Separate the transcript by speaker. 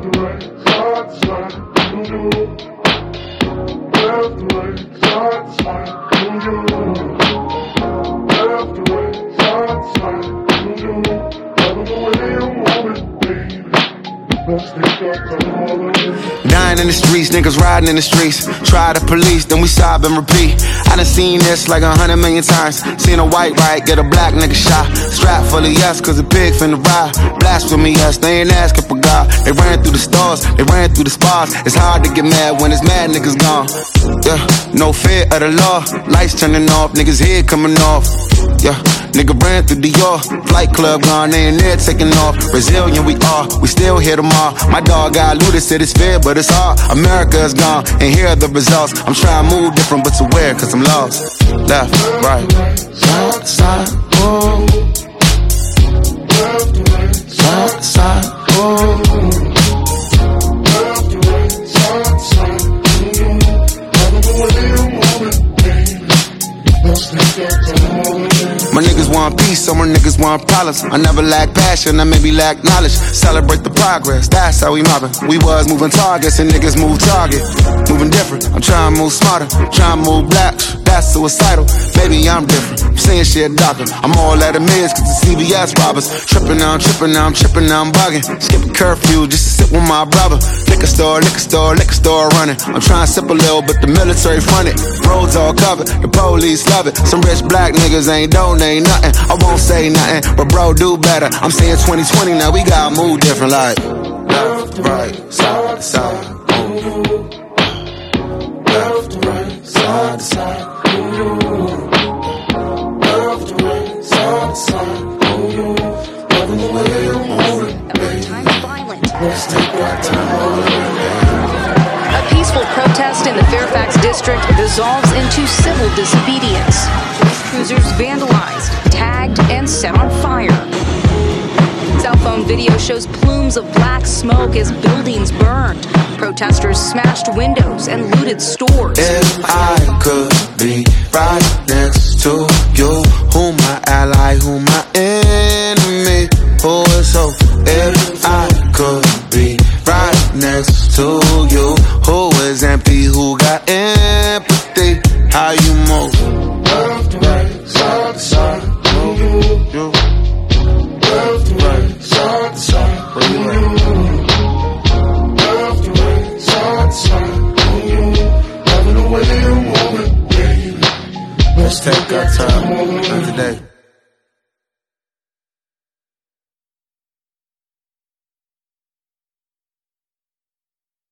Speaker 1: to right, side to side, do. Left to right, side to side, do. Left to right, side to side, do. Loving the way you move it, baby. Let's take our time all the way.
Speaker 2: Dying in the streets, niggas riding in the streets. Try the police, then we sob and repeat. I done seen this like 100 million times. Seen a white riot, get a black nigga shot. Strap full of yes, cause a pig finna ride. Blasphemy, yes, they ain't asking for God. They ran through the stars, they ran through the spas. It's hard to get mad when it's mad niggas gone. Yeah, no fear of the law. Lights turning off, niggas head coming off. Yeah, nigga ran through the York. Flight club gone, they ain't there taking off. Brazilian we are, we still hit them all. My dog got looted, said it's fair, but it's hard. America is gone, and here are the results. I'm trying to move different, but to where, cause I'm lost. Left, right, side to side, oh.
Speaker 1: Left to right,
Speaker 2: Side to side, oh.
Speaker 1: left to right, side to side, do. Loving the way you move it, baby. Let's take our time all the way.
Speaker 2: My niggas want peace, some more niggas want problems. I never lack passion, I maybe lack knowledge. Celebrate the progress, that's how we mobbing. We was moving targets and niggas move target. Moving different, I'm trying to move smarter. Trying to move black, that's suicidal. Maybe I'm different, I'm saying shit darker. I'm all at a miss cause the CBS robbers. Tripping now, I'm tripping now, I'm tripping now, I'm bugging. Skipping curfew just to sit with my brother. Liquor store, liquor store, liquor store running. I'm trying to sip a little, but the military fronted. Roads all covered, the police love it. Some rich black niggas ain't donate nothing. I won't say nothing, but bro, do better. I'm saying 2020 now, we gotta move different like left, right, side to side, oh. Left to right, side to side, oh. Left to right, side to side, oh. Loving the way you move it, baby. Let's take our time all the way.
Speaker 3: A peaceful protest in the Fairfax district dissolves into civil disobedience. Cruisers vandalized, tagged, and set on fire. Cell phone video shows plumes of black smoke as buildings burned. Protesters smashed windows and looted stores.
Speaker 2: If I could be right next to you, who my ally, who my enemy, who is hope? If I could be right next to you, who is empty, who got empathy, how you move?
Speaker 1: Left to right, side to side, do. Left to right, side to side, do. Left to right, side to side, do. Loving the way you move it, baby.
Speaker 2: Let's take our time today.